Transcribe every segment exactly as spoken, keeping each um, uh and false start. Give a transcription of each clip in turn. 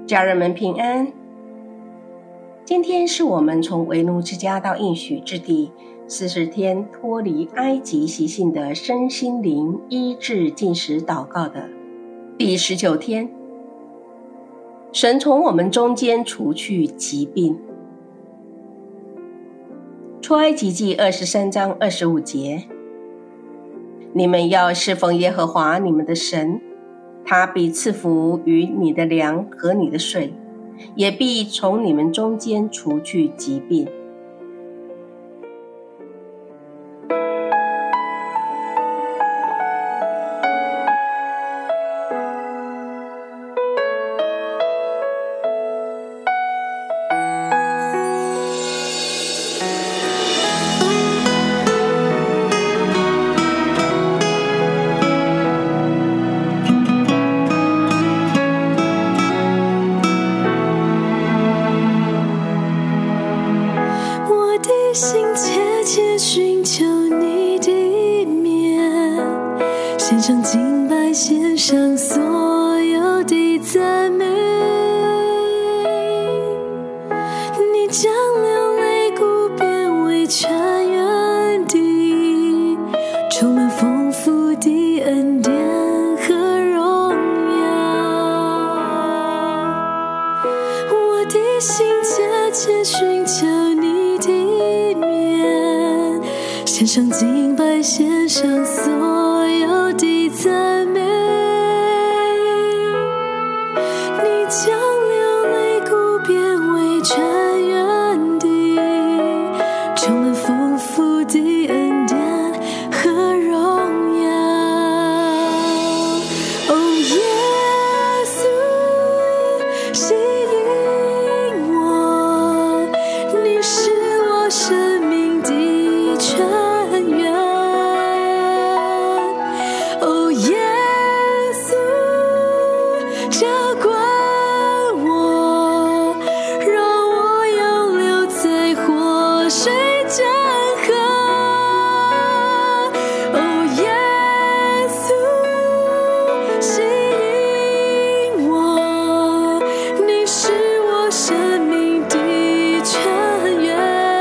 家人们平安。今天是我们从为奴之家到应许之地四十天脱离埃及习性的身心灵医治禁食祷告的第十九天。神从我们中间除去疾病。出埃及记二十三章二十五节，你们要侍奉耶和华你们的神，他必赐福于你的粮和你的水，也必从你们中间除去疾病。 心切切寻求你的面，献上敬拜，献上所有的赞美。你将流泪谷变为泉源地，充满丰富的恩典和荣耀。我的心切切寻求你的面，献上敬拜，献上所有的赞美。你将流泪谷变为泉源地，充满丰富的恩典和荣耀。哦，耶稣，吸引我，你是我生命的泉源。哦，耶稣，浇灌我，让我永留在活水江河。哦，耶稣，吸引我，你是我生命的泉源。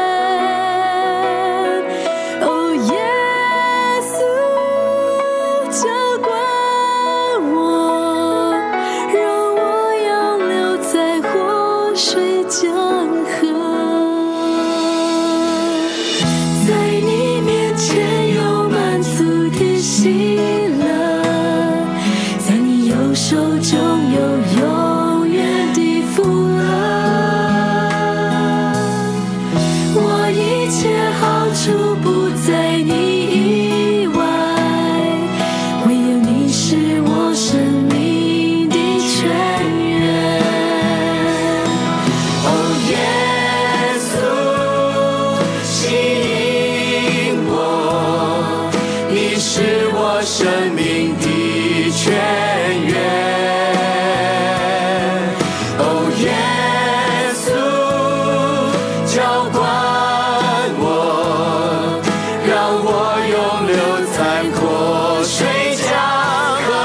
哦，耶稣，浇灌我，让我永留在活水江河。在你面前有满足的喜乐，在你右手中有永远的福乐。我一切好处不在你以外，唯有你是我生命的泉源。哦，耶稣，吸引我，你是我生命的泉源。哦，耶稣，浇灌我，让我永留在活水江河。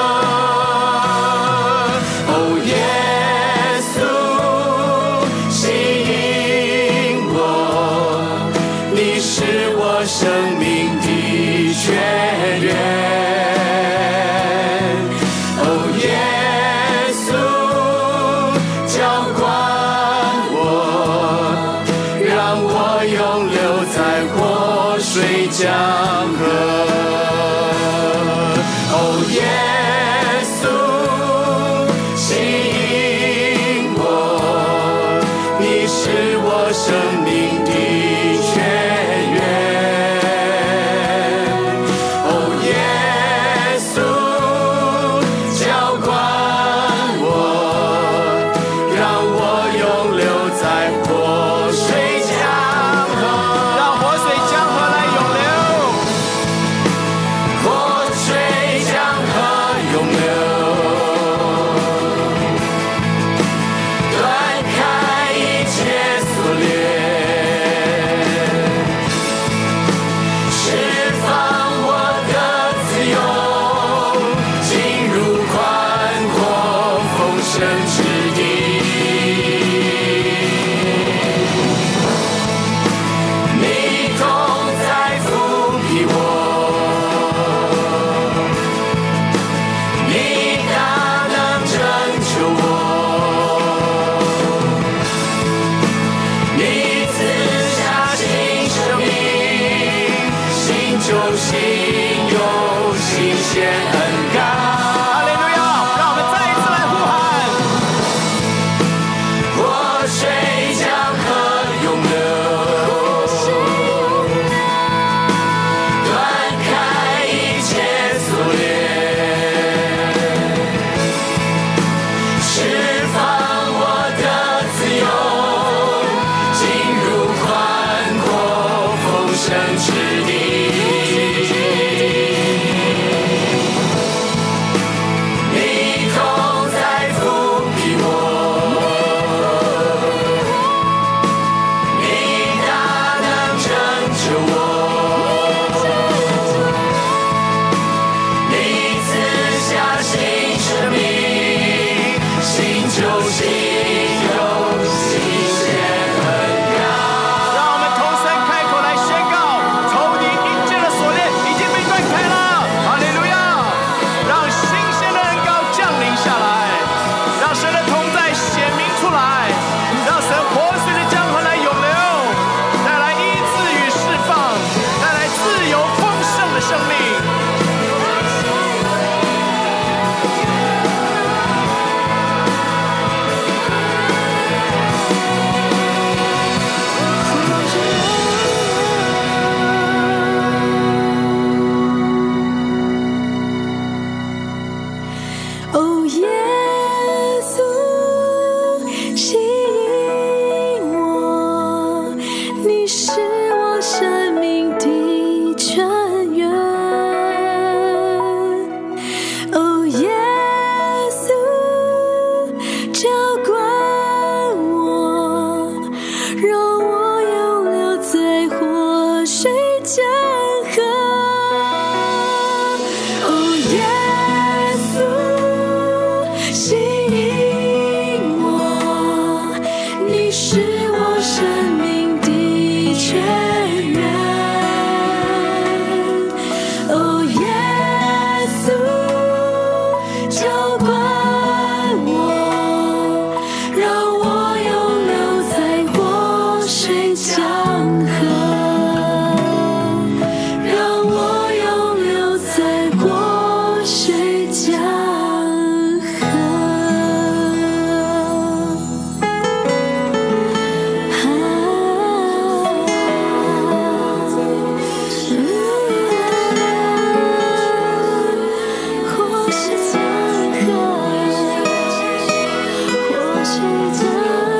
哦，耶稣，吸引我，你是我生命的泉源。哦，耶稣，浇灌我，让我永留在活水江河。哦，耶稣，吸引我，你是我生命的泉源。哦，耶稣，浇灌我，让我永留在活水江河。让活水江河来永流，活水江河永流，断开一切锁链。 耶稣，吸引我，你是我生命的泉源。哦，耶稣，浇灌我，让我永留在活水江河。哦，耶稣，吸引我，你是我生命的泉源。哦，耶稣，浇灌我，让我永留在活水江河，让我永留在活水江河。活水江河，活水江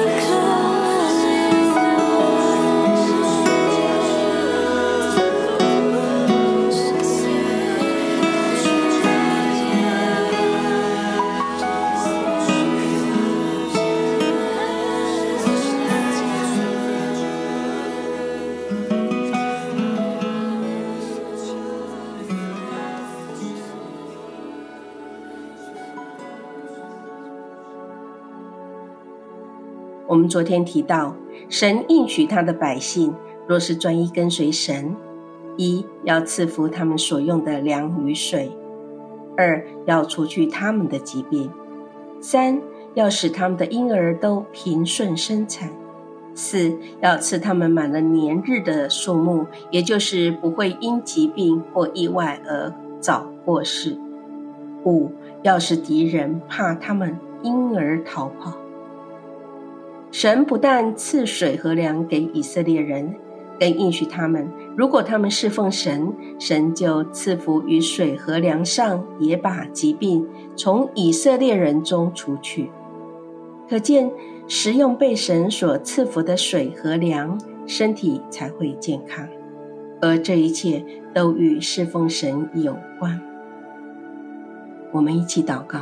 我们昨天提到，神应许他的百姓，若是专一跟随神，一要赐福他们所用的粮与水；二要除去他们的疾病；三要使他们的婴儿都平顺生产；四要赐他们满了年日的数目，也就是不会因疾病或意外而早过世；五要使敌人怕他们，因而逃跑。神不但赐水和粮给以色列人，更应许他们，如果他们侍奉神，神就赐福于水和粮上，也把疾病从以色列人中除去。可见食用被神所赐福的水和粮，身体才会健康，而这一切都与侍奉神有关。我们一起祷告。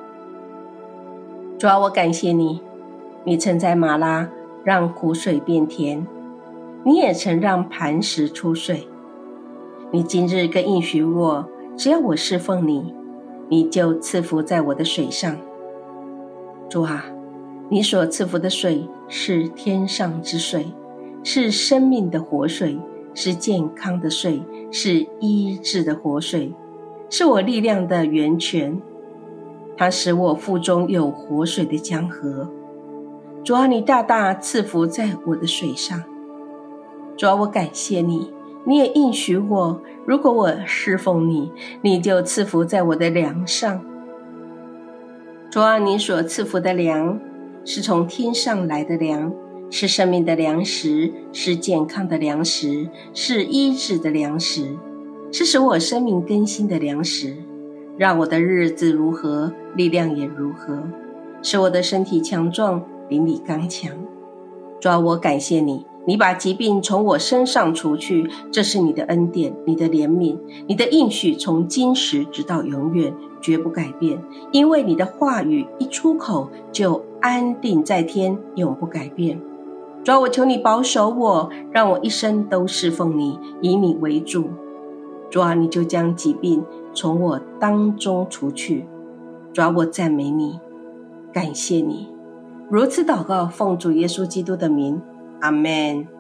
主啊，我感谢你，你曾在马拉让苦水变甜，你也曾让磐石出水。你今日更应许我，只要我侍奉你，你就赐福在我的水上。主啊，你所赐福的水是天上之水，是生命的活水，是健康的水，是医治的活水，是我力量的源泉。它使我腹中有活水的江河。主啊，你大大赐福在我的水上。主啊，我感谢你，你也应许我，如果我侍奉你，你就赐福在我的粮上。主啊，你所赐福的粮是从天上来的粮，是生命的粮食，是健康的粮食，是医治的粮食，是使我生命更新的粮食，让我的日子如何，力量也如何，使我的身体强壮，灵里刚强。主啊，我感谢你，你把疾病从我身上除去，这是你的恩典，你的怜悯，你的应许从今时直到永远，绝不改变。因为你的话语一出口，就安定在天，永不改变。主啊，我求你保守我，让我一生都侍奉你，以你为主。主啊，你就将疾病从我当中除去。主啊，我赞美你，感谢你。如此祷告，奉主耶稣基督的名，阿们。